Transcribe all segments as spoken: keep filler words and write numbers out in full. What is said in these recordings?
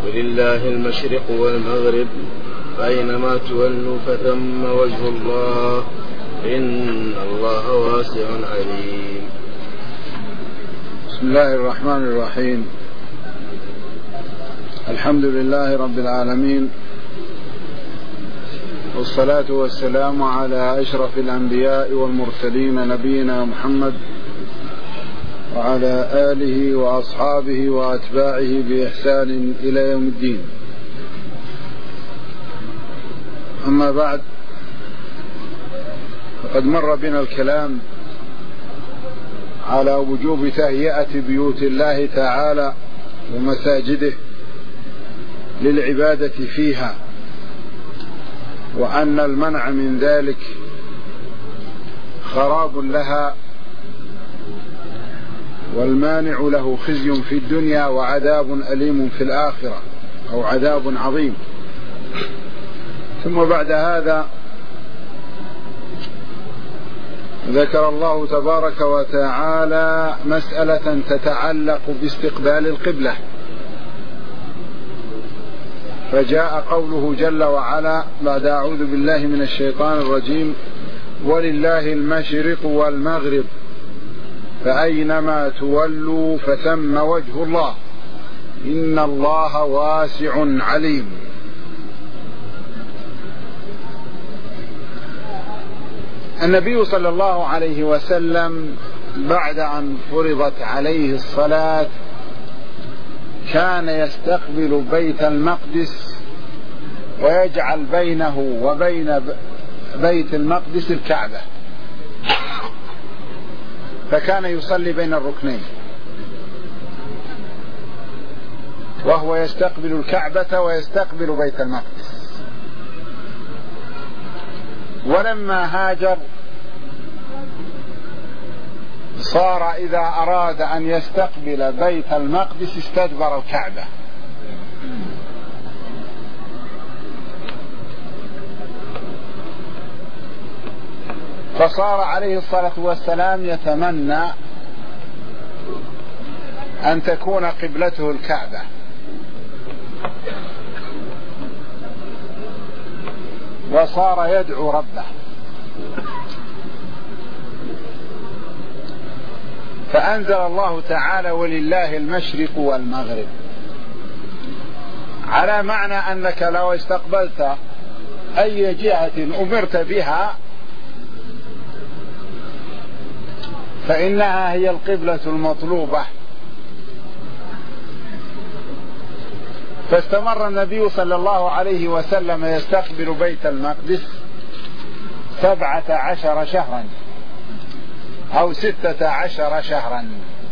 ولله المشرق والمغرب فأينما تولوا فثم وجه الله إن الله واسع عليم. بسم الله الرحمن الرحيم. الحمد لله رب العالمين، والصلاة والسلام على أشرف الأنبياء والمرسلين نبينا محمد وعلى آله وأصحابه وأتباعه بإحسان إلى يوم الدين. أما بعد، فقد مر بنا الكلام على وجوب تهيئة بيوت الله تعالى ومساجده للعبادة فيها، وأن المنع من ذلك خراب لها، والمانع له خزي في الدنيا وعذاب أليم في الآخرة، أو عذاب عظيم. ثم بعد هذا ذكر الله تبارك وتعالى مسألة تتعلق باستقبال القبلة، فجاء قوله جل وعلا بعد أعوذ بالله من الشيطان الرجيم: ولله المشرق والمغرب فأينما تولوا فثم وجه الله إن الله واسع عليم. النبي صلى الله عليه وسلم بعد أن فرضت عليه الصلاة كان يستقبل بيت المقدس ويجعل بينه وبين بيت المقدس الكعبة، فكان يصلي بين الركنين وهو يستقبل الكعبة ويستقبل بيت المقدس. ولما هاجر صار إذا أراد أن يستقبل بيت المقدس استدبر الكعبة، فصار عليه الصلاة والسلام يتمنى أن تكون قبلته الكعبة، وصار يدعو ربه، فأنزل الله تعالى: ولله المشرق والمغرب، على معنى أنك لو استقبلت أي جهة أمرت بها فإنها هي القبلة المطلوبة. فاستمر النبي صلى الله عليه وسلم يستقبل بيت المقدس سبعة عشر شهرا أو ستة عشر شهرا،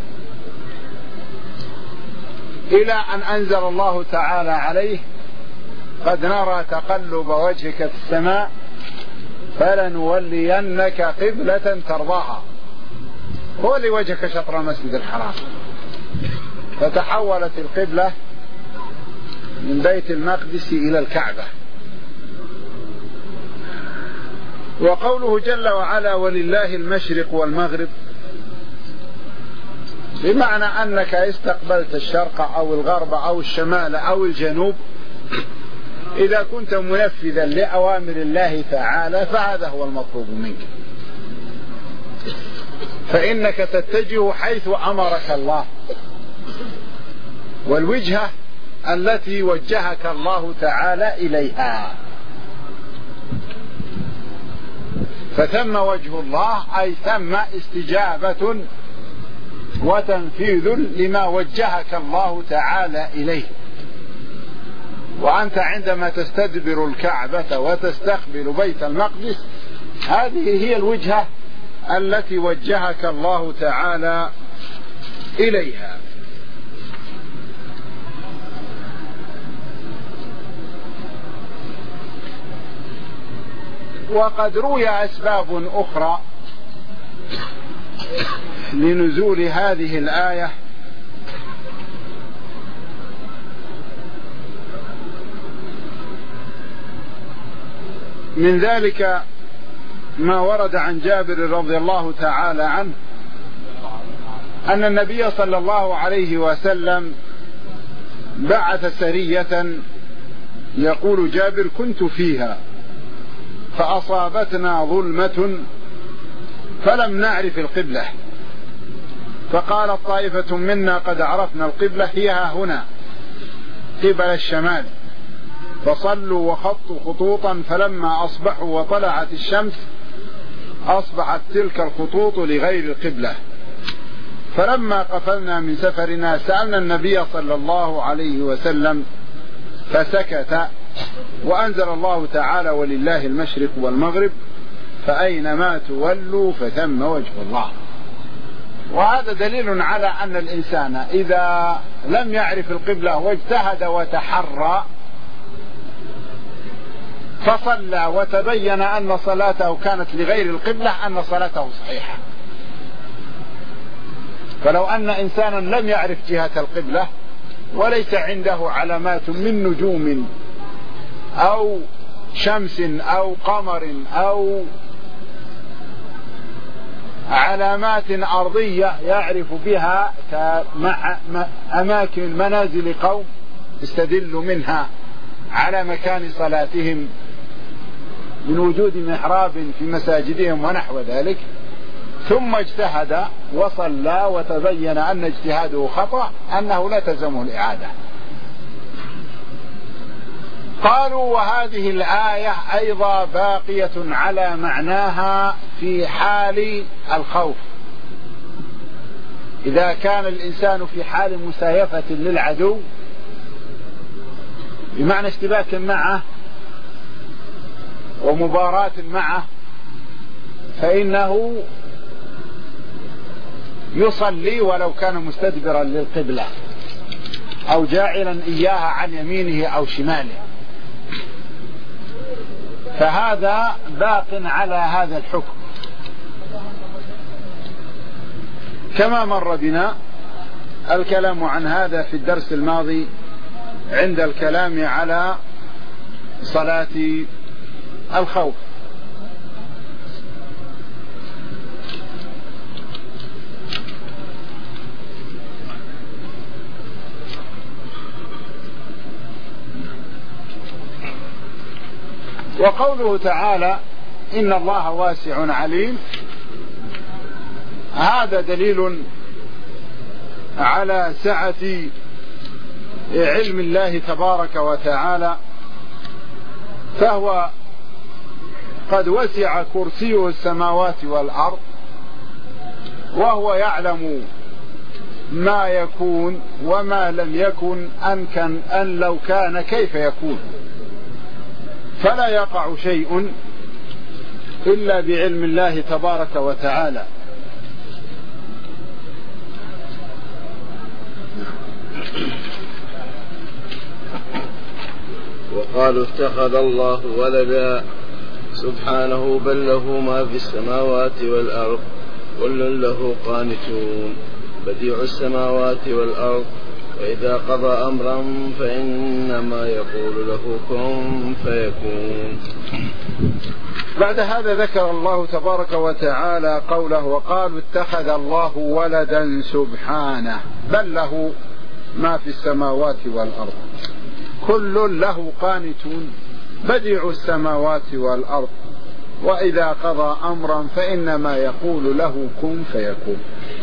إلى أن أنزل الله تعالى عليه: قد نرى تقلب وجهك في السماء فلنولينك قبلة ترضاها. ولي وجهك شطر المسجد الحرام. فتحولت القبلة من بيت المقدس إلى الكعبة. وقوله جل وعلا: ولله المشرق والمغرب، بمعنى أنك استقبلت الشرق أو الغرب أو الشمال أو الجنوب، إذا كنت منفذا لأوامر الله تعالى فهذا هو المطلوب منك، فإنك تتجه حيث أمرك الله، والوجهة التي وجهك الله تعالى إليها. فثم وجه الله أي ثم استجابة وتنفيذ لما وجهك الله تعالى إليه. وأنت عندما تستدبر الكعبة وتستقبل بيت المقدس هذه هي الوجهة التي وجهك الله تعالى إليها. وقد روي أسباب أخرى لنزول هذه الآية، من ذلك ما ورد عن جابر رضي الله تعالى عنه أن النبي صلى الله عليه وسلم بعث سرية، يقول جابر كنت فيها فأصابتنا ظلمة فلم نعرف القبلة، فقالت طائفة منا قد عرفنا القبلة هي هنا قبل الشمال، فصلوا وخطوا خطوطا، فلما أصبحوا وطلعت الشمس أصبحت تلك الخطوط لغير القبلة. فلما قفلنا من سفرنا سألنا النبي صلى الله عليه وسلم فسكت، وأنزل الله تعالى ولله المشرق والمغرب فأينما تولوا فثم وجه الله. وهذا دليل على أن الإنسان إذا لم يعرف القبلة واجتهد وتحرى فصلى وتبين أن صلاته كانت لغير القبلة أن صلاته صحيحة. فلو أن إنسانا لم يعرف جهة القبلة وليس عنده علامات من نجوم أو شمس أو قمر أو علامات أرضية يعرف بها أماكن منازل قوم يستدل منها على مكان صلاتهم من وجود محراب في مساجدهم ونحو ذلك، ثم اجتهد وصلى وتبين أن اجتهاده خطأ، أنه لا تلزمه الإعادة. قالوا وهذه الآية أيضا باقية على معناها في حال الخوف، إذا كان الإنسان في حال مسايفة للعدو بمعنى اشتباك معه ومباراة معه، فإنه يصلي ولو كان مستدبرا للقبلة أو جاعلا إياها عن يمينه أو شماله، فهذا باق على هذا الحكم. كما مر بنا الكلام عن هذا في الدرس الماضي عند الكلام على صلاة الخوف. وقوله تعالى إن الله واسع عليم، هذا دليل على سعة علم الله تبارك وتعالى، فهو قد وسع كرسيه السماوات والأرض، وهو يعلم ما يكون وما لم يكن أن, كان أن لو كان كيف يكون، فلا يقع شيء إلا بعلم الله تبارك وتعالى. وقالوا اتخذ الله ولدا سبحانه بل له ما في السماوات والأرض كل له قانتون بديع السماوات والأرض وإذا قضى أمرا فإنما يقول له كن فيكون. بعد هذا ذكر الله تبارك وتعالى قوله وقالوا اتخذ الله ولدا سبحانه بل له ما في السماوات والأرض كل له قانتون بديع السماوات والأرض وإذا قضى أمرا فإنما يقول له كن فيكون.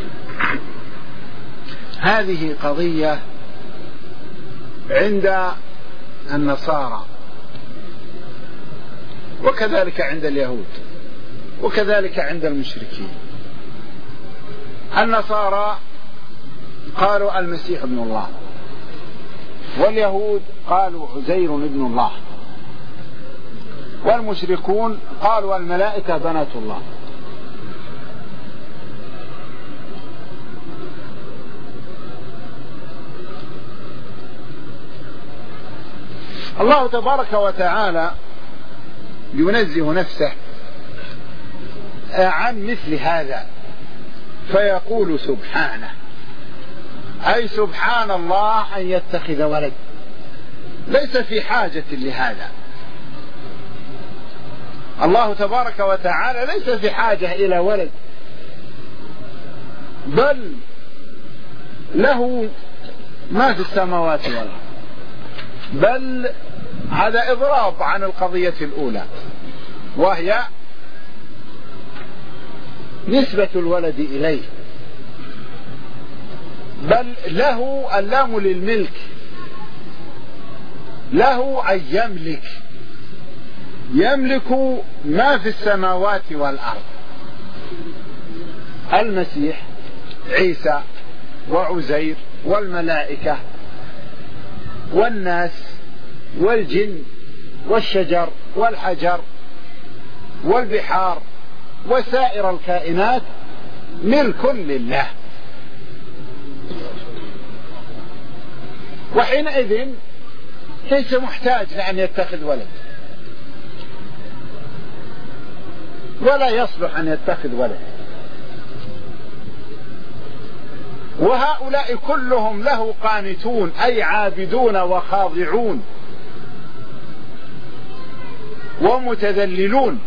هذه قضية عند النصارى وكذلك عند اليهود وكذلك عند المشركين. النصارى قالوا المسيح ابن الله، واليهود قالوا عزير ابن الله، والمشركون قالوا الملائكة بنات الله. الله تبارك وتعالى ينزه نفسه عن مثل هذا فيقول سبحانه، أي سبحان الله أن يتخذ ولد، ليس في حاجة لهذا. الله تبارك وتعالى ليس في حاجة إلى ولد، بل له ما في السماوات والأرض. بل هذا إضراب عن القضية الأولى، وهي نسبة الولد إليه، بل له اللام للملك، له أن يملك، يملك ما في السماوات والأرض. المسيح عيسى وعزير والملائكة والناس والجن والشجر والحجر والبحار وسائر الكائنات ملك لله. وحينئذ ليس محتاج لأن يتخذ ولد، ولا يصلح أن يتخذ ولد. وهؤلاء كلهم له قانتون، أي عابدون وخاضعون ومتذللون.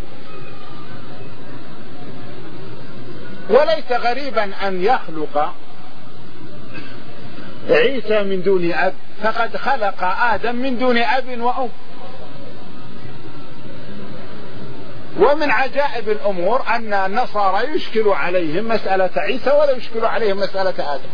وليس غريبا أن يخلق عيسى من دون أب، فقد خلق آدم من دون أب وأم. ومن عجائب الأمور أن النصارى يشكل عليهم مسألة عيسى ولا يشكل عليهم مسألة آدم.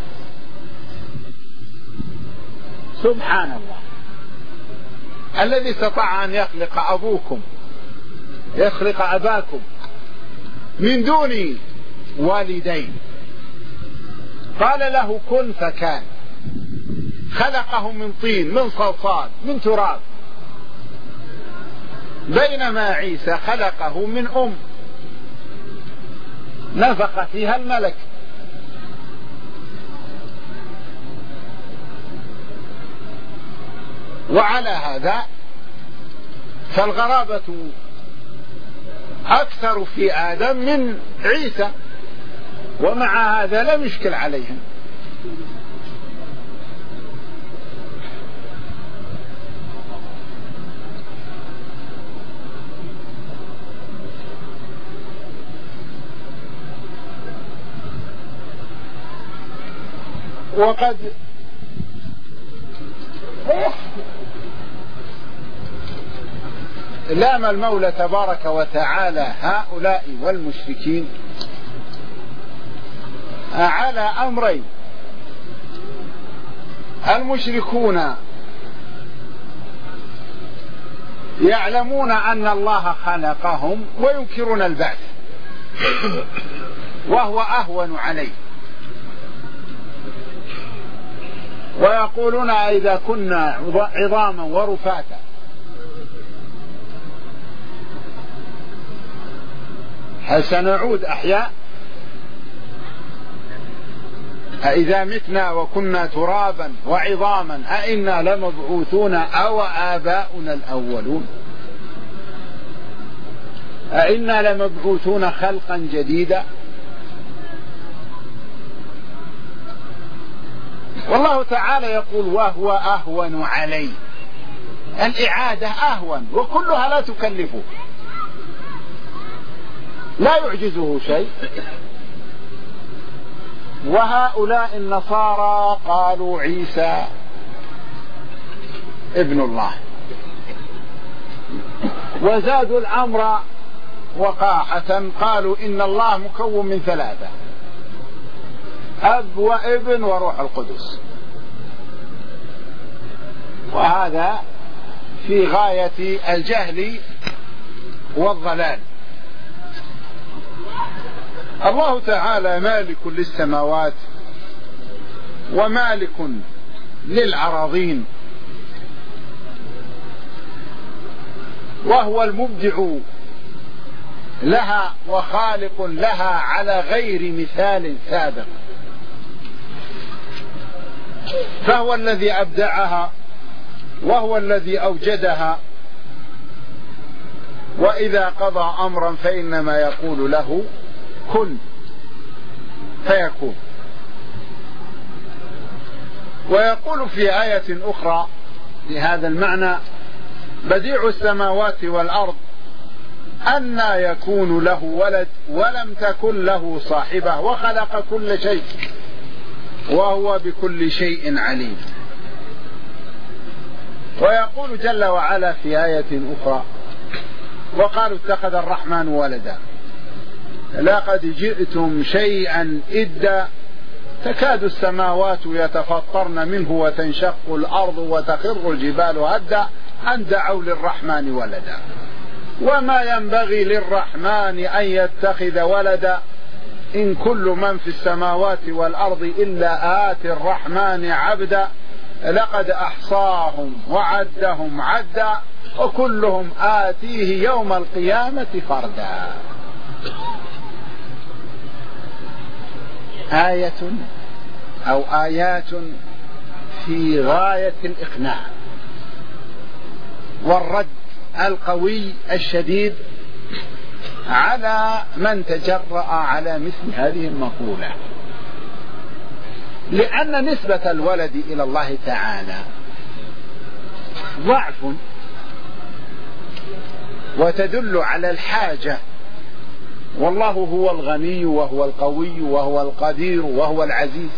سبحان الله، الذي استطاع أن يخلق أبوكم يخلق أباكم من دون والدين، قال له كن فكان، خلقه من طين من صلصال من تراب، بينما عيسى خلقه من أم نفخ فيها الملك. وعلى هذا فالغرابة أكثر في آدم من عيسى، ومع هذا لم يشكل عليهم. وقد لام المولى تبارك وتعالى هؤلاء والمشركين على أمرين. المشركون يعلمون أن الله خلقهم وينكرون البعث، وهو أهون عليه، ويقولون إذا كنا عظاما ورفاتا هل سنعود أحياء؟ أإذا متنا وكنا ترابا وعظاما أإنا لمبعوثون أو آباؤنا الأولون؟ أإنا لمبعوثون خلقا جديدا؟ والله تعالى يقول وهو أهون عليه، الإعادة أهون وكلها لا تكلفه، لا يعجزه شيء. وهؤلاء النصارى قالوا عيسى ابن الله، وزادوا الأمر وقاحة، قالوا إن الله مكون من ثلاثة، أب وابن وروح القدس. وهذا في غاية الجهل والضلال. الله تعالى مالك للسماوات ومالك للأراضين، وهو المبدع لها وخالق لها على غير مثال سابق، فهو الذي أبدعها وهو الذي أوجدها، وإذا قضى أمرا فإنما يقول له كن فيكون. ويقول في آية أخرى لهذا المعنى بديع السماوات والأرض أنى يكون له ولد ولم تكن له صاحبة وخلق كل شيء وهو بكل شيء عليم. ويقول جل وعلا في آية أخرى: وقالوا اتخذ الرحمن ولدا لقد جئتم شيئا إدا تكاد السماوات يتفطرن منه وتنشق الأرض وتخر الجبال هدا أن دعوا للرحمن ولدا وما ينبغي للرحمن أن يتخذ ولدا إن كل من في السماوات والأرض إلا آتي الرحمن عبدا لقد أحصاهم وعدهم عدا وكلهم آتيه يوم القيامة فردا. آية أو آيات في غاية الإقناع والرد القوي الشديد على من تجرأ على مثل هذه المقولة، لأن نسبة الولد إلى الله تعالى ضعف وتدل على الحاجة، والله هو الغني وهو القوي وهو القدير وهو العزيز،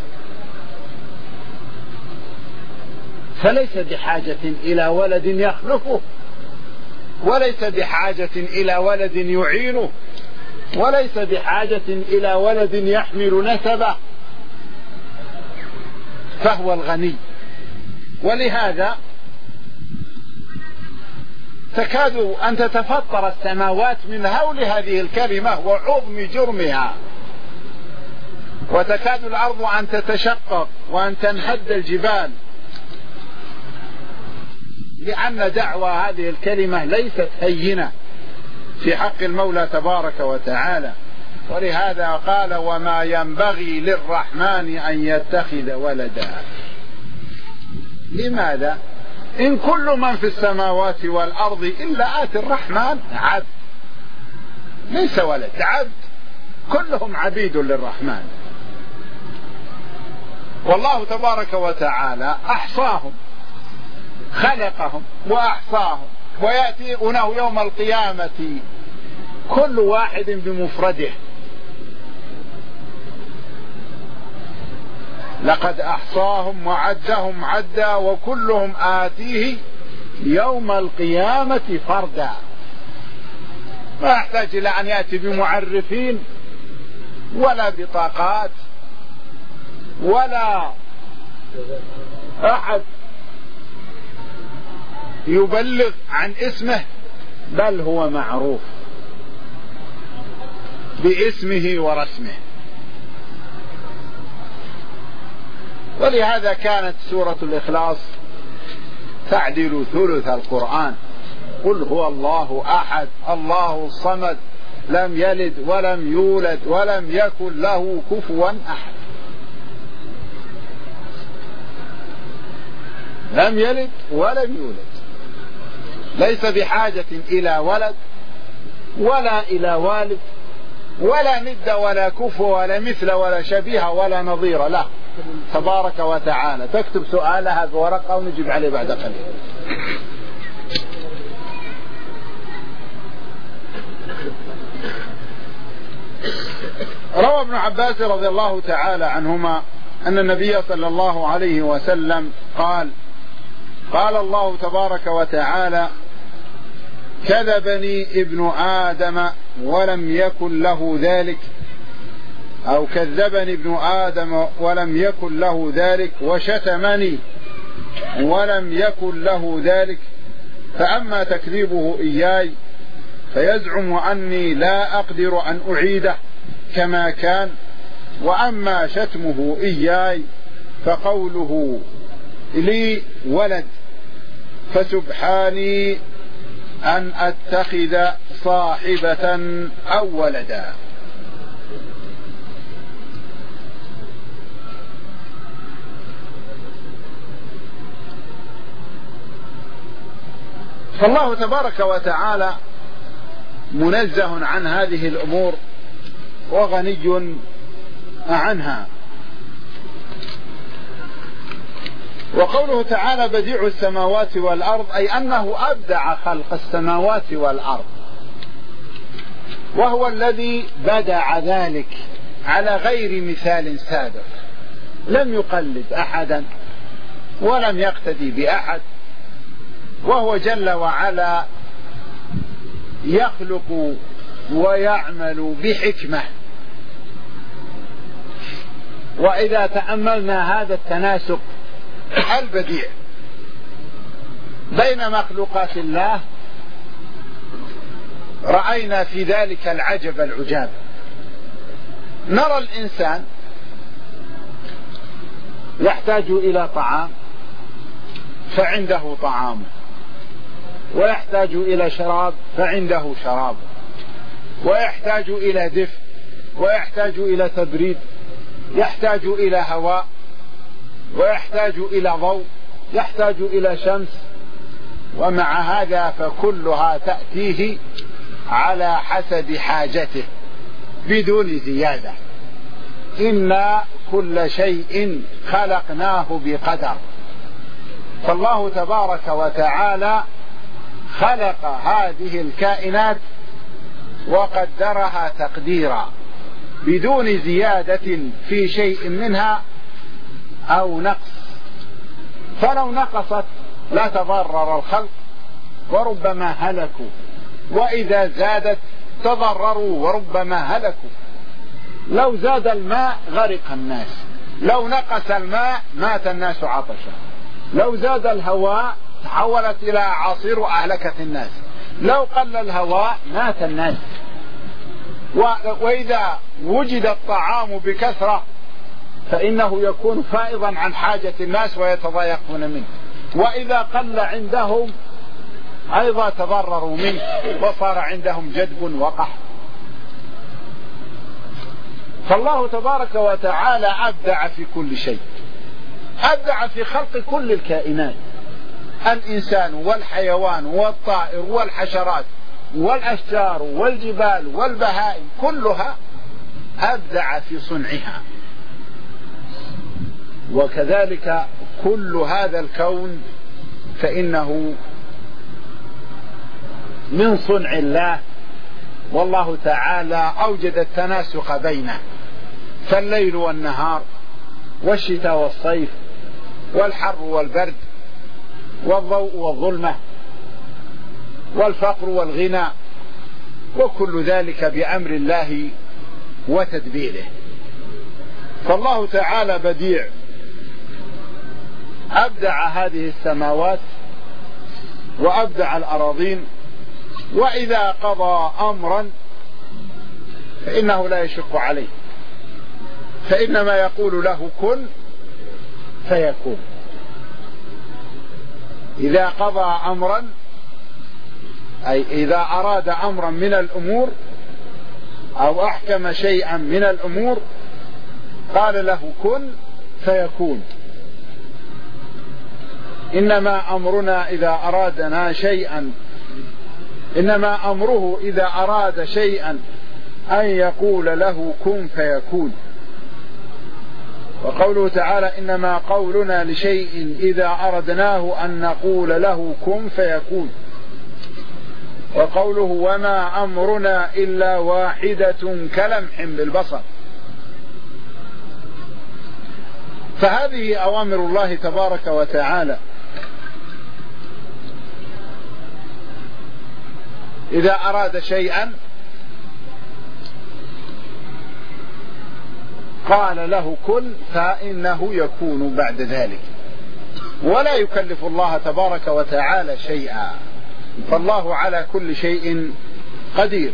فليس بحاجة إلى ولد يخلقه، وليس بحاجة إلى ولد يعينه، وليس بحاجة إلى ولد يحمل نسبه، فهو الغني. ولهذا تكاد أن تتفطر السماوات من هول هذه الكلمة وعظم جرمها، وتكاد الأرض أن تتشقق وأن تنهد الجبال، لأن دعوى هذه الكلمة ليست هينة في حق المولى تبارك وتعالى. ولهذا قال: وما ينبغي للرحمن أن يتخذ ولدا. لماذا؟ إن كل من في السماوات والأرض إلا آتي الرحمن عبد، ليس ولد، عبد، كلهم عبيد للرحمن. والله تبارك وتعالى أحصاهم، خلقهم وأحصاهم، ويأتونه يوم القيامة كل واحد بمفرده. لقد أحصاهم وعدهم عدا وكلهم آتيه يوم القيامة فردا. ما يحتاج إلى أن يأتي بمعرفين ولا بطاقات ولا أحد يبلغ عن اسمه، بل هو معروف باسمه ورسمه. ولهذا كانت سورة الإخلاص تعدل ثلث القرآن: قل هو الله أحد الله الصمد لم يلد ولم يولد ولم يكن له كفوا أحد. لم يلد ولم يولد، ليس بحاجة إلى ولد ولا إلى والد ولا ند ولا كفو ولا مثل ولا شبيه ولا نظير له تبارك وتعالى. تكتب سؤالها بورقة ونجيب عليه بعد قليل. روى ابن عباس رضي الله تعالى عنهما أن النبي صلى الله عليه وسلم قال: قال الله تبارك وتعالى: كذبني ابن آدم ولم يكن له ذلك، أو كذبني ابن آدم ولم يكن له ذلك، وشتمني ولم يكن له ذلك، فأما تكذيبه إياي فيزعم أني لا أقدر أن أعيده كما كان، وأما شتمه إياي فقوله لي ولد، فسبحاني أن أتخذ صاحبة أو ولدا. فالله تبارك وتعالى منزه عن هذه الأمور وغني عنها. وقوله تعالى: بديع السماوات والأرض، أي أنه أبدع خلق السماوات والأرض، وهو الذي بدع ذلك على غير مثال سابق، لم يقلد أحدا ولم يقتدي بأحد، وهو جل وعلا يخلق ويعمل بحكمة. وإذا تأملنا هذا التناسق البديع بين مخلوقات الله رأينا في ذلك العجب العجاب. نرى الإنسان يحتاج إلى طعام فعنده طعام، ويحتاج إلى شراب فعنده شراب، ويحتاج إلى دفء، ويحتاج إلى تبريد، يحتاج إلى هواء، ويحتاج إلى ضوء، يحتاج إلى شمس. ومع هذا فكلها تأتيه على حسب حاجته بدون زيادة. إنا كل شيء خلقناه بقدر. فالله تبارك وتعالى خلق هذه الكائنات وقدرها تقديرا بدون زيادة في شيء منها أو نقص. فلو نقصت لا تضرر الخلق وربما هلكوا، وإذا زادت تضرروا وربما هلكوا. لو زاد الماء غرق الناس، لو نقص الماء مات الناس عطشا، لو زاد الهواء تحولت إلى أعاصير وأهلكت الناس، لو قل الهواء مات الناس. وإذا وجد الطعام بكثرة فإنه يكون فائضا عن حاجة الناس ويتضايقون منه، وإذا قل عندهم أيضا تضرروا منه وصار عندهم جدب وقحط. فالله تبارك وتعالى أبدع في كل شيء، أبدع في خلق كل الكائنات، الإنسان والحيوان والطائر والحشرات والأشجار والجبال والبهائم كلها أبدع في صنعها. وكذلك كل هذا الكون فإنه من صنع الله، والله تعالى أوجد التناسق بينه، فالليل والنهار والشتاء والصيف والحر والبرد والضوء والظلمة والفقر والغنى، وكل ذلك بأمر الله وتدبيره. فالله تعالى بديع، أبدع هذه السماوات وأبدع الأراضين، وإذا قضى أمرا فإنه لا يشق عليه، فإنما يقول له كن فيكون. إذا قضى أمرا أي إذا أراد أمرا من الأمور أو أحكم شيئا من الأمور قال له كن فيكون. إنما أمرنا إذا أرادنا شيئا إنما أمره إذا أراد شيئا أن يقول له كن فيكون. وقوله تعالى إنما قولنا لشيء إذا أردناه أن نقول له كن فيكون. وقوله وما أمرنا إلا واحدة كلمح بالبصر. فهذه أوامر الله تبارك وتعالى، إذا أراد شيئا قال له كن فإنه يكون بعد ذلك، ولا يكلف الله تبارك وتعالى شيئا، فالله على كل شيء قدير.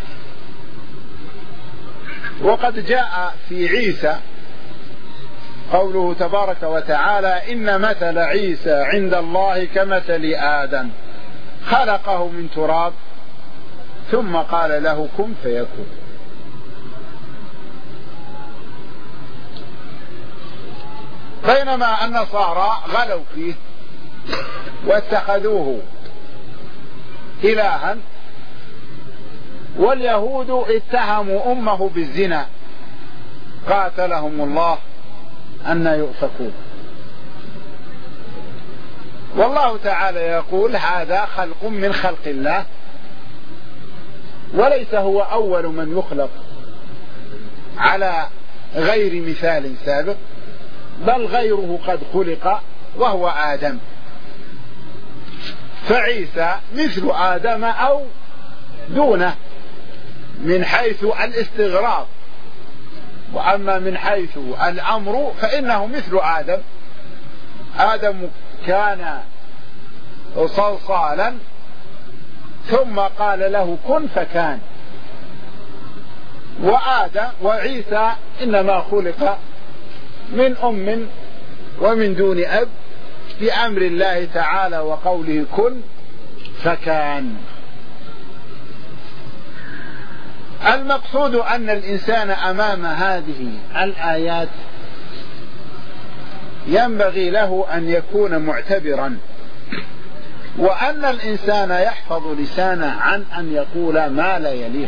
وقد جاء في عيسى قوله تبارك وتعالى إن مثل عيسى عند الله كمثل آدم خلقه من تراب ثم قال له كن فيكون. بينما النصارى غلوا فيه واتخذوه إلها، واليهود اتهموا أمه بالزنا قاتلهم الله أن يؤفكون. والله تعالى يقول هذا خلق من خلق الله، وليس هو أول من يخلق على غير مثال سابق، بل غيره قد خلق وهو آدم. فعيسى مثل آدم أو دونه من حيث الاستغراق، وأما من حيث الأمر فإنه مثل آدم. آدم كان صلصالا ثم قال له كن فكان، وآدم وعيسى إنما خلق من أم ومن دون أب بأمر الله تعالى وقوله كن فكان. المقصود أن الإنسان أمام هذه الآيات ينبغي له أن يكون معتبرا، وأن الإنسان يحفظ لسانه عن أن يقول ما لا يليق.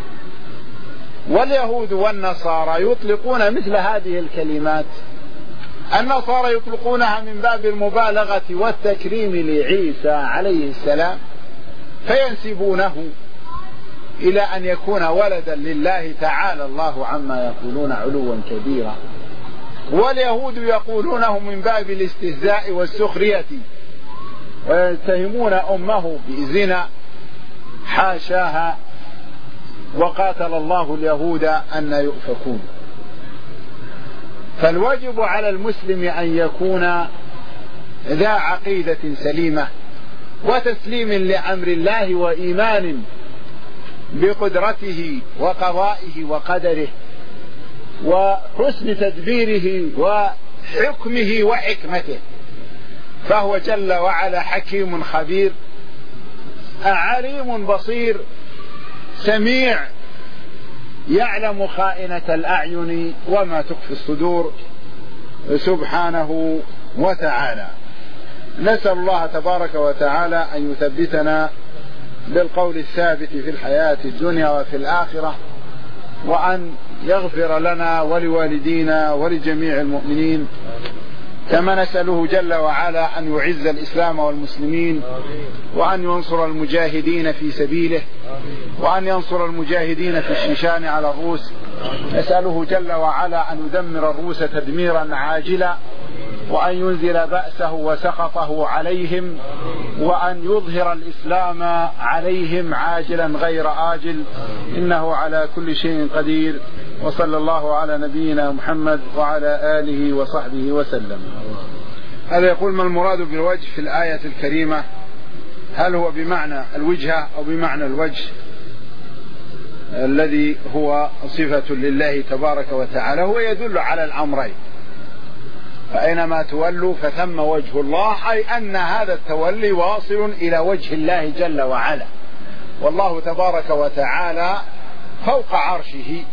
واليهود والنصارى يطلقون مثل هذه الكلمات، النصارى يطلقونها من باب المبالغة والتكريم لعيسى عليه السلام، فينسبونه إلى أن يكون ولدا لله تعالى الله عما يقولون علوا كبيرا. واليهود يقولونه من باب الاستهزاء والسخرية، ويتهمون أمه بزنا حاشاها، وقاتل الله اليهود أن يؤفكون. فالواجب على المسلم أن يكون ذا عقيدة سليمة وتسليم لأمر الله وإيمان بقدرته وقضائه وقدره وحسن تدبيره وحكمه وحكمته، فهو جل وعلا حكيم خبير عليم بصير سميع، يعلم خائنة الأعين وما تخفي الصدور سبحانه وتعالى. نسأل الله تبارك وتعالى أن يثبتنا بالقول الثابت في الحياة الدنيا وفي الآخرة، وأن يغفر لنا ولوالدينا ولجميع المؤمنين، كما نسأله جل وعلا أن يعز الإسلام والمسلمين، وأن ينصر المجاهدين في سبيله، وأن ينصر المجاهدين في الشيشان على الروس. نسأله جل وعلا أن يدمر الروس تدميرا عاجلا، وأن ينزل بأسه وسخطه عليهم، وأن يظهر الإسلام عليهم عاجلا غير آجل، إنه على كل شيء قدير. وصلى الله على نبينا محمد وعلى آله وصحبه وسلم. هذا يقول: ما المراد بالوجه في الآية الكريمة؟ هل هو بمعنى الوجهة أو بمعنى الوجه الذي هو صفة لله تبارك وتعالى؟ هو يدل على الأمرين، فأينما تولوا فثم وجه الله، أي أن هذا التولي واصل إلى وجه الله جل وعلا. والله تبارك وتعالى فوق عرشه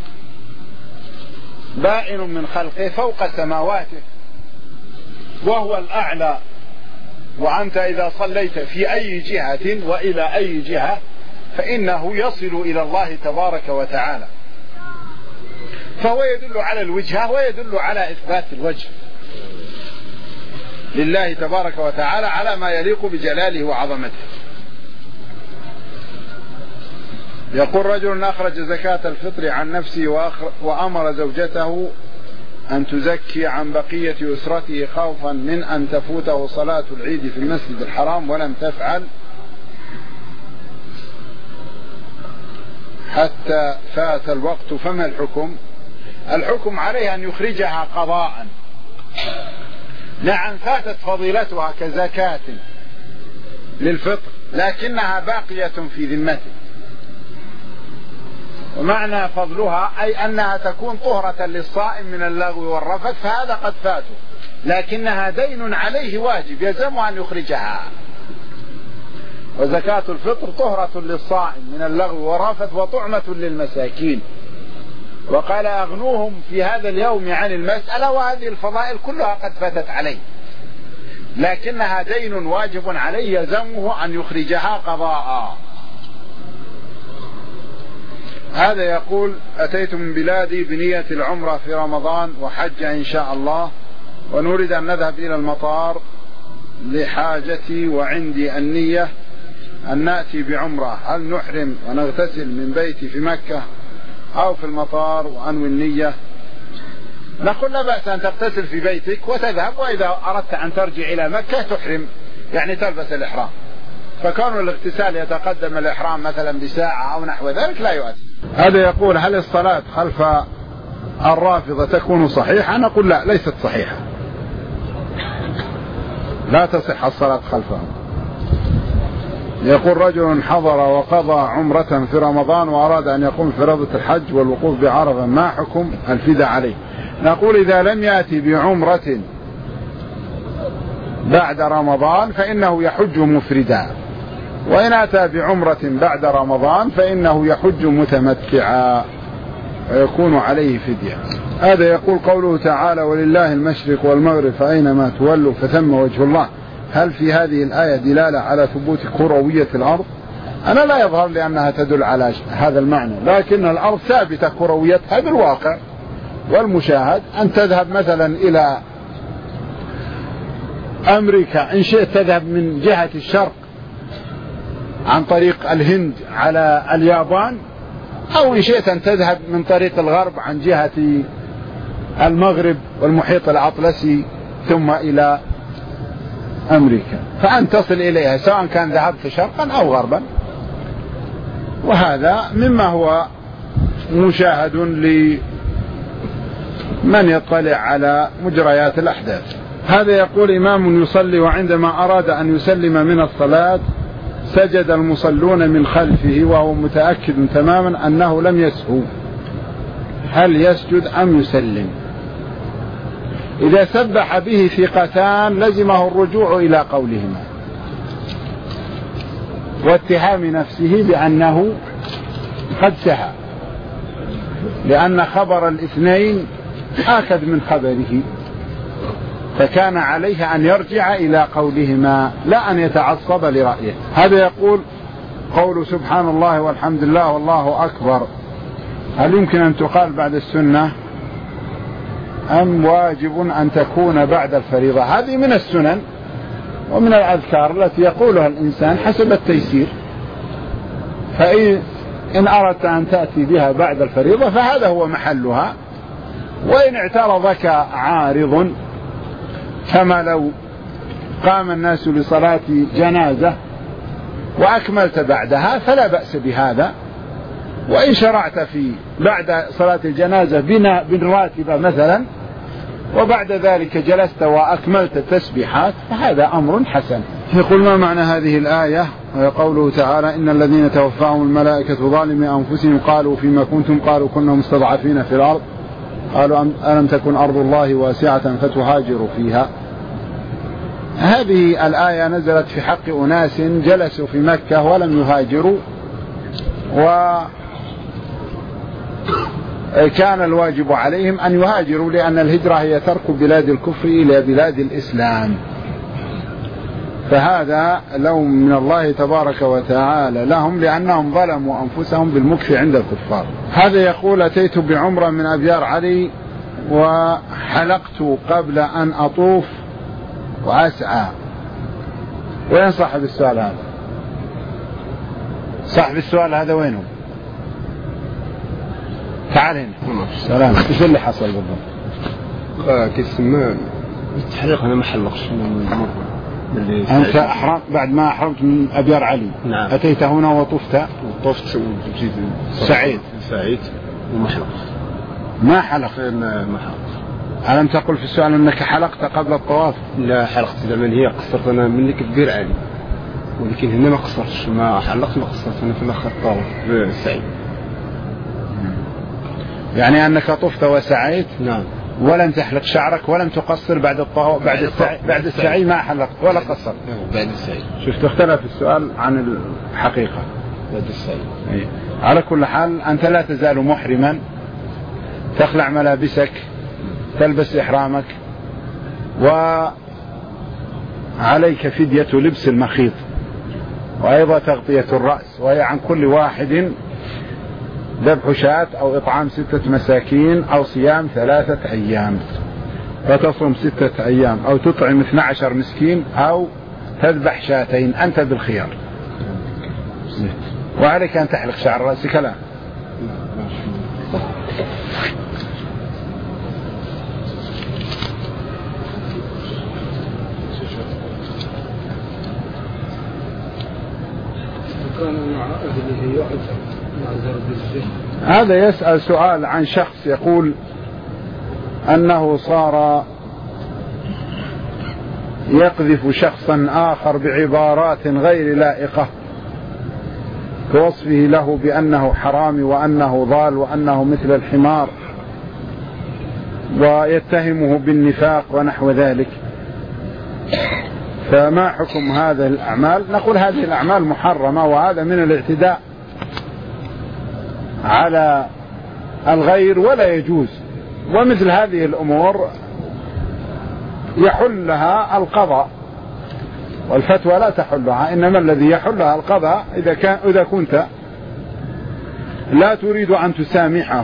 بائن من خلقه فوق سماواته، وهو الأعلى. وأنت إذا صليت في أي جهة وإلى أي جهة فإنه يصل إلى الله تبارك وتعالى، فهو يدل على الوجهة ويدل على إثبات الوجه لله تبارك وتعالى على ما يليق بجلاله وعظمته. يقول: رجل أخرج زكاة الفطر عن نفسه وأمر زوجته أن تزكي عن بقية أسرته خوفا من أن تفوته صلاة العيد في المسجد الحرام، ولم تفعل حتى فات الوقت، فما الحكم؟ الحكم عليه أن يخرجها قضاء. نعم، فاتت فضيلتها كزكاة للفطر، لكنها باقية في ذمته. ومعنى فضلها أي أنها تكون طهرة للصائم من اللغو والرفث، فهذا قد فاته، لكنها دين عليه واجب يلزمه أن يخرجها. وزكاة الفطر طهرة للصائم من اللغو والرفث وطعمة للمساكين. وقال: أغنوهم في هذا اليوم عن المسألة، وهذه الفضائل كلها قد فاتت عليه، لكنها دين واجب عليه يلزمه أن يخرجها قضاء. هذا يقول: أتيت من بلادي بنية العمرة في رمضان وحج إن شاء الله، ونريد أن نذهب إلى المطار لحاجتي، وعندي النية أن نأتي بعمرة، هل نحرم ونغتسل من بيتي في مكة أو في المطار وأنوي النية؟ نقول: لا بأس أن تغتسل في بيتك وتذهب، وإذا أردت أن ترجع إلى مكة تحرم، يعني تلبس الإحرام. فكون الاغتسال يتقدم الإحرام مثلا بساعة أو نحو ذلك لا يؤثر. هذا يقول هل الصلاة خلف الرافضة تكون صحيحة؟ نقول لا، ليست صحيحة، لا تصح الصلاة خلفهم. يقول رجل حضر وقضى عمرة في رمضان وأراد أن يقوم فريضة الحج والوقوف بعرفة، ما حكم الفداء عليه؟ نقول إذا لم يأتي بعمرة بعد رمضان فإنه يحج مفردا، وإن أتى بعمرة بعد رمضان فإنه يحج متمتعا ويكون عليه فدية. هذا يقول قوله تعالى ولله المشرق والمغرب فأينما تولوا فثم وجه الله، هل في هذه الآية دلالة على ثبوت كروية الأرض؟ أنا لا يظهر لي أنها تدل على هذا المعنى، لكن الأرض ثابتة كرويتها بالواقع والمشاهد. أن تذهب مثلا إلى أمريكا إن شئت تذهب من جهة الشرق عن طريق الهند على اليابان، أو إن شئت أن تذهب من طريق الغرب عن جهة المغرب والمحيط الأطلسي ثم إلى أمريكا، فأن تصل إليها سواء كان ذهبت شرقا أو غربا، وهذا مما هو مشاهد لمن يطلع على مجريات الأحداث. هذا يقول إمام يصلي وعندما أراد أن يسلم من الصلاة سجد المصلون من خلفه وهو متأكد تماما أنه لم يسهو، هل يسجد أم يسلم؟ إذا سبح به ثقتان لزمه الرجوع إلى قولهما واتهام نفسه بأنه قد سهى، لأن خبر الاثنين آكد من خبره، فكان عليه أن يرجع إلى قولهما لا أن يتعصب لرأيه. هذا يقول قول سبحان الله والحمد لله والله أكبر، هل يمكن أن تقال بعد السنة أم واجب أن تكون بعد الفريضة؟ هذه من السنن ومن الأذكار التي يقولها الإنسان حسب التيسير، فإن أردت أن تأتي بها بعد الفريضة فهذا هو محلها، وإن اعترضك عارض كما لو قام الناس لصلاة جنازة وأكملت بعدها فلا بأس بهذا، وإن شرعت في بعد صلاة الجنازة بنا بالراتبة مثلا وبعد ذلك جلست وأكملت التسبيحات فهذا أمر حسن. يقول ما معنى هذه الآية وقوله تعالى إن الذين توفاهم الملائكة ظالمي أنفسهم قالوا فيما كنتم قالوا كنا مستضعفين في الأرض قالوا ألم تكن أرض الله واسعة فتهاجروا فيها؟ هذه الآية نزلت في حق أناس جلسوا في مكة ولم يهاجروا، وكان الواجب عليهم أن يهاجروا، لأن الهجرة هي ترك بلاد الكفر إلى بلاد الإسلام، فهذا لوم من الله تبارك وتعالى لهم لأنهم ظلموا أنفسهم بالمكث عند الكفار. هذا يقول أتيت بعمرة من أبيار علي وحلقت قبل أن أطوف وأسعى. وين صاحب السؤال هذا؟ صاحب السؤال هذا وينه؟ تعال هنا. سلام. ايش اللي حصل بالضبط؟ آه كيسمى التحليق أنا ما حلقش من مرة. أنت أحرمت بعد ما أحرمت من أبيار علي. نعم. أتيت هنا وطفت. وطفت وجيت سعيد. سعيد وما حلقت. ما حلقت. ما ما حلقت. ألم تقل في السؤال أنك حلقت قبل الطواف؟ لا حلقت زمان، هي قصرت أنا منك في بير علي، ولكن هنا ما قصرتش، ما حلقت ما قصرت أنا في الآخر الطواف في سعيد. يعني أنك طفت وسعيت. نعم. ولم تحلق شعرك ولم تقصر بعد الطواف بعد السعي بعد السعي ما حلقت ولا قصرت. بعد السعي. شفت اختلف السؤال عن الحقيقة. بعد السعي. أي. على كل حال أنت لا تزال محرما، تخلع ملابسك، تلبس إحرامك، وعليك فدية لبس المخيط، وأيضا تغطية الرأس، وهي عن كل واحد ذبح شاة أو إطعام ستة مساكين أو صيام ثلاثة أيام، فتصوم ستة أيام أو تطعم اثنى عشر مسكين أو تذبح شاتين، أنت بالخيار. وعليك أن تحلق شعر رأسك. لا هذا يسأل سؤال عن شخص يقول أنه صار يقذف شخصا آخر بعبارات غير لائقة كوصفه له بأنه حرامي وأنه ضال وأنه مثل الحمار، ويتهمه بالنفاق ونحو ذلك، فما حكم هذه الأعمال؟ نقول هذه الأعمال محرمة، وهذا من الاعتداء على الغير ولا يجوز، ومثل هذه الأمور يحل لها القضاء، والفتوى لا تحلها، إنما الذي يحلها القضاء. إذا كان إذا كنت لا تريد أن تسامحه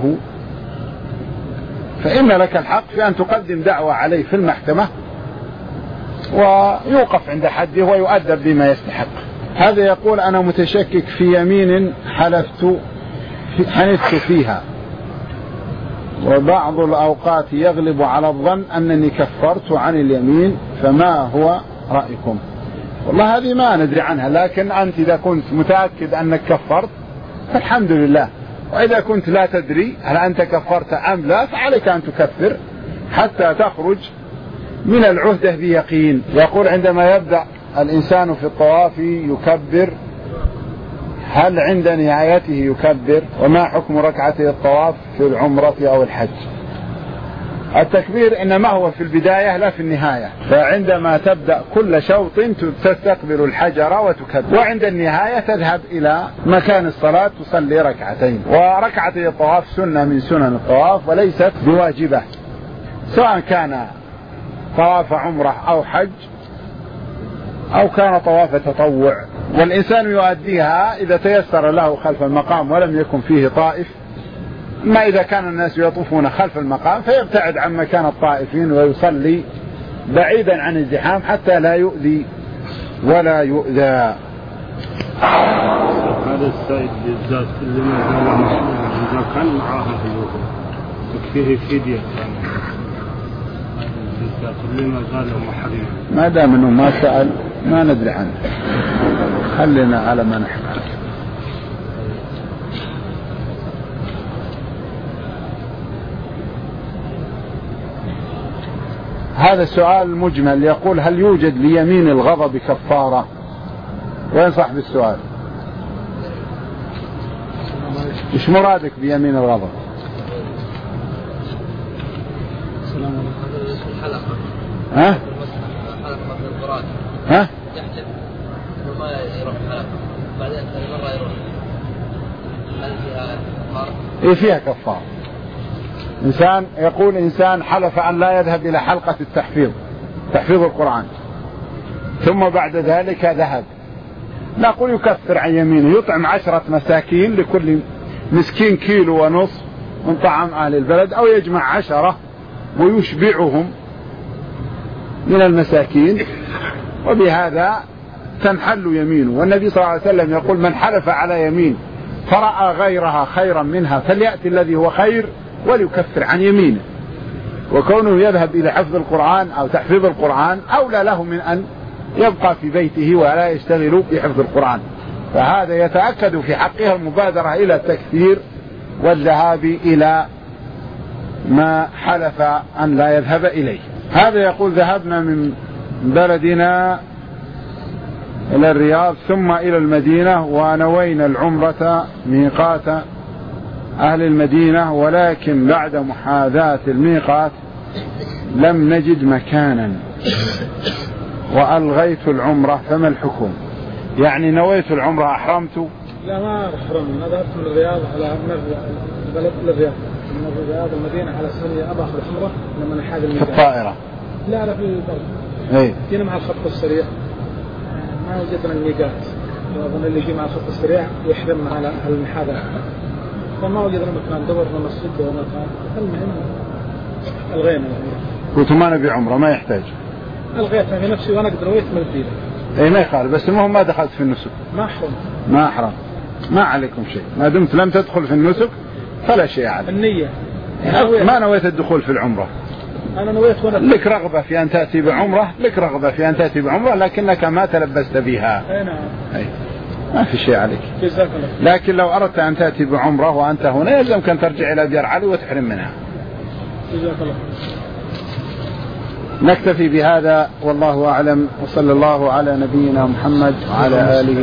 فإن لك الحق في أن تقدم دعوة عليه في المحكمة ويوقف عند حده ويؤدب بما يستحق. هذا يقول أنا متشكك في يمين حلفت حنثت فيها، وبعض الأوقات يغلب على الظن أنني كفرت عن اليمين، فما هو رأيكم؟ والله هذه ما ندري عنها، لكن أنت إذا كنت متأكد أنك كفرت فالحمد لله، وإذا كنت لا تدري هل أنت كفرت أم لا فعليك أن تكفر حتى تخرج من العهدة بيقين. يقول عندما يبدأ الإنسان في الطواف يكبر، هل عند نهايته يكبر؟ وما حكم ركعتي الطواف في العمرة أو الحج؟ التكبير إنما هو في البداية لا في النهاية، فعندما تبدأ كل شوط تستقبل الحجر وتكبر، وعند النهاية تذهب إلى مكان الصلاة تصلي ركعتين. وركعتي الطواف سنة من سنن الطواف وليست بواجبة، سواء كان طواف عمرة أو حج أو كان طواف تطوع، والإنسان يؤديها إذا تيسر له خلف المقام ولم يكن فيه طائف. ما إذا كان الناس يطوفون خلف المقام فيبتعد عن مكان الطائفين ويصلي بعيدا عن الزحام حتى لا يؤذي ولا يؤذى. هذا السائد بالذات اللي ما زال مسؤول إذا كان معها حلول تكفيه فدية، اللي ما زال محرم ما دام انه ما سأل ما ندري عنه، خلينا على ما نحن. هذا السؤال مجمل، يقول هل يوجد ليمين الغضب كفارة؟ وين صاحب السؤال؟ ايش مرادك بيمين الغضب؟ ها؟ ها؟ يحلف وما يروح حلقة بعدين ثاني مرة يروح، هل فيها كفارة؟ ايه فيها كفارة. إنسان يقول إنسان حلف أن لا يذهب إلى حلقة التحفيظ تحفيظ القرآن ثم بعد ذلك ذهب، نقول يكفر عن يمينه، يطعم عشرة مساكين لكل مسكين كيلو ونصف من طعام أهل البلد، أو يجمع عشرة ويشبعهم من المساكين، وبهذا تنحل يمينه. والنبي صلى الله عليه وسلم يقول من حلف على يمين فرأى غيرها خيرا منها فليأتي الذي هو خير وليكفر عن يمينه. وكونه يذهب إلى حفظ القرآن أو تحفيظ القرآن أولى له من أن يبقى في بيته ولا يشتغل بحفظ القرآن، فهذا يتأكد في حقها المبادرة إلى التكفير والذهاب إلى ما حلف أن لا يذهب إليه. هذا يقول ذهبنا من بلدنا إلى الرياض ثم إلى المدينة ونوينا العمرة ميقات أهل المدينة، ولكن بعد محاذاة الميقات لم نجد مكانا وألغيت العمرة، فما الحكم؟ يعني نويت العمرة أحرمت؟ لا ما أحرمت، أنا ذهبت من الرياض على من البلد للرياض، من الرياض المدينة على سنة أبا أخذ العمرة لما نحاذ الميقات. في الطائرة؟ لا لا في البلد. إيه؟ جينا مع الخط السريع ما وجدنا الميقات، أظن اللي يجي مع الخط السريع يحرم على المحاذاة، فما وجدنا مكان، دورنا مسجد ومكان، المهم الغينا. قلت ما نبي عمرة ما يحتاج. الغيتها في نفسي وأنا قد رويت من الديلة. إيه ما يخالف، بس المهم ما دخلت في النسك. ما أحرم. ما أحرم. ما عليكم شيء، ما دمت لم تدخل في النسك فلا شيء عليك. النية. ما نويت الدخول في العمرة. أنا نويت وأنا. لك رغبة في أن تأتي بعمرة، لك رغبة في أن تأتي بعمرة، لكنك ما تلبست بها. أي نعم. أي. ما في شيء عليك. جزاك الله. لكن لو أردت أن تأتي بعمرة وأنت هنا يلزمك أن ترجع إلى دير علي وتحرم منها. جزاك الله. نكتفي بهذا والله أعلم، وصلى الله على نبينا محمد وعلى آله